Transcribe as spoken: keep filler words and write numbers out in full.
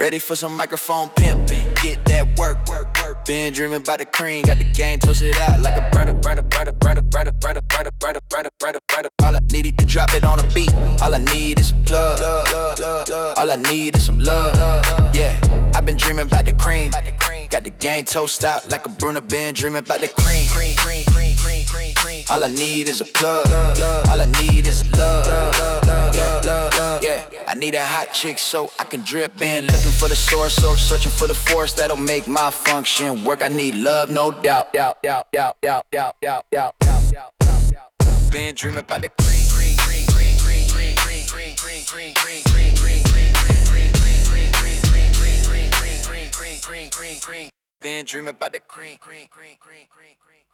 Ready for some microphone pimping, get that work, work, work. Been dreaming about the cream, got the game toasted out like a brother, brother, brother, brother, brother, brother, brother, brother, brother, brother, brother. All I need is to drop it on a beat. All I need is some plug. All I need is some love. Yeah, I've been dreaming about the cream, got the game toasted out like a Bruno. Been dreaming about the cream. All I need is a plug. All I need is love. Yeah, I need a hot chick so I can drip in. Looking for the source, so searching for the force that'll make my function work. I need love, no doubt. Doubt, doubt, doubt, doubt, doubt, doubt, doubt, doubt, doubt. Been dreaming about the cream, cream, cream, cream, cream, cream, cream, cream, cream, cream, cream, cream, cream, cream, cream, cream, cream. Been dreaming about the cream, cream, cream, cream, cream, cream.